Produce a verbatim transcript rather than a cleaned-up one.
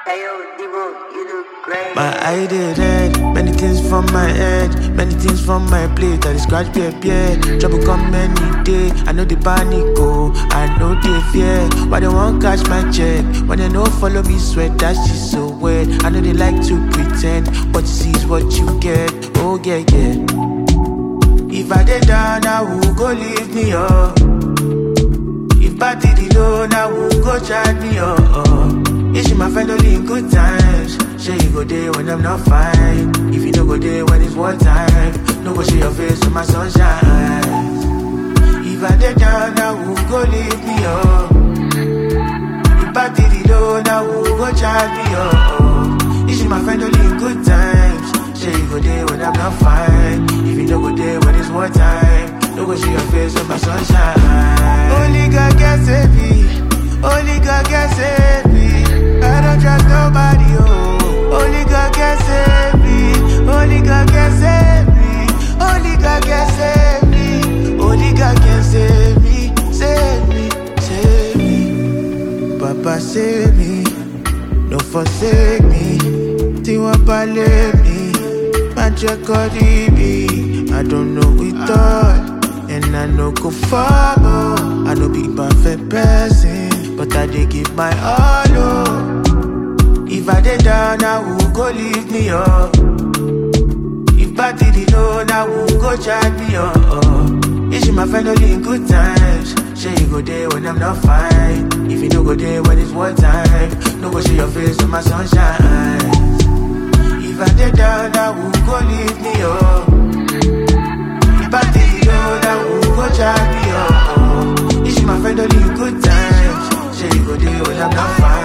My eye did red, many things from my head, many things from my plate. I dey scratch beer, beer. Trouble come any day. I know the panic, oh, I know the fear. Why they won't catch my check? When they no follow me, sweat, that shit so wet. I know they like to pretend, what you see is what you get. Oh yeah, yeah. If I dey down, I will go leave me up. If I did it low, I will go chat me up. Is she my friend only in good times? Say you go there when I'm not fine. If you don't go there when it's war time, no go see your face when my sunshine. If I dey down, I will go leave me up. If I did it low, I will go chat me up. Is she my friend only in good times? Say you go there when I'm not fine. If you don't go there when it's war time, no go see your face when my sunshine. Only God can save me. Only God can save me. I don't trust nobody, oh. Only God can save me. Only God can save me. Only God can save me. Only God can save me. Save me, save me. Papa save me. Don't forsake me. Tiwa let me. Magic me. I don't know we thought. And I know go follow. I know be perfect person, but I did give my all, oh. If I did down, I will go leave me up. If I did it low, I will go chat me up. Is she my friend only in good times? Say you go there when I'm not fine. If you don't go there when it's war time, no go see your face when my sunshine. If I did down, I will go leave me up. If I did it low, I will go chat me up. Is she my friend only in good times? Say you go there when I'm not fine.